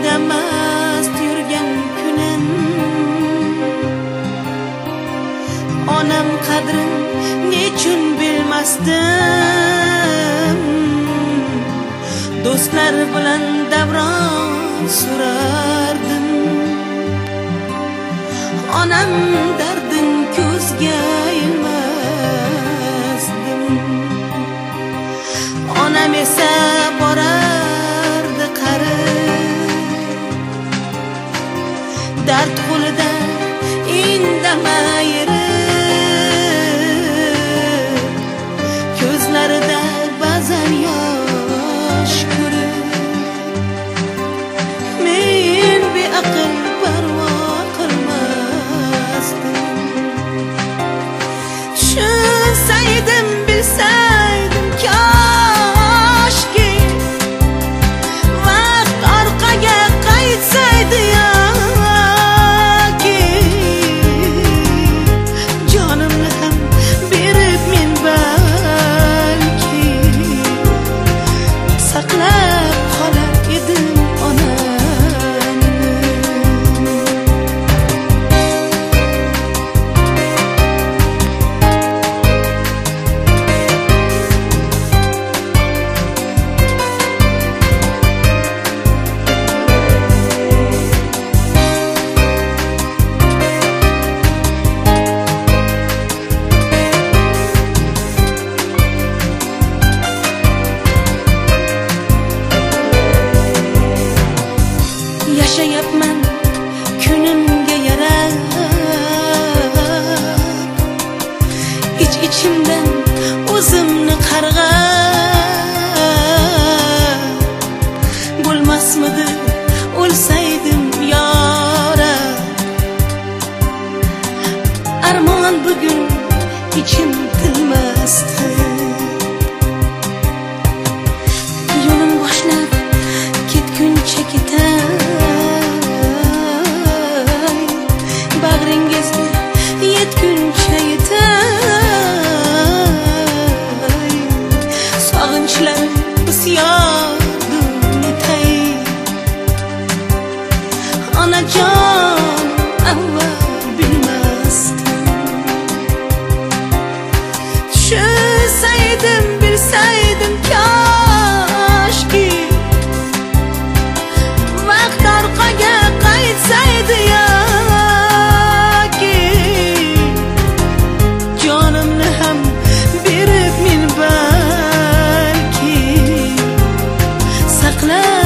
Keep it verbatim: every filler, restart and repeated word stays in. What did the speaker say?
ko'nglida mast yurgan kunim, onam qadrin nechun bilmasdim. Do'stlar bilan davron surardim, onam dardin ko'zga ilmasdim. Onam esa borardi qarib, dard qo'lida indamay yurib, ko'zlarida ba'zan yosh ko'rib. Men beaql parvo qilmasdim. Tushunsaydim, bilsaydim koshki, vaqt orqaga qaytsaydi yoki, jonimni ham berib men balki saqlab qolar edim onamni. Yashayapman kunimga yarab, ich-ichimdan o'zimni qarg'ab. Bo'lmasmidi o'lsaydim yorab, armon bugun ichim tilmasdi. Yo'lim boshlab ketguncha ketay, bag'ringizga yetguncha yetay. Sog'inchlarim bisyordir netay. Onajon avval bilmasdim. Tushunsaydim, bilsaydim koshki, vaqt orqaga qaytsaydi yoki, jonimni ham berib men balki saqlab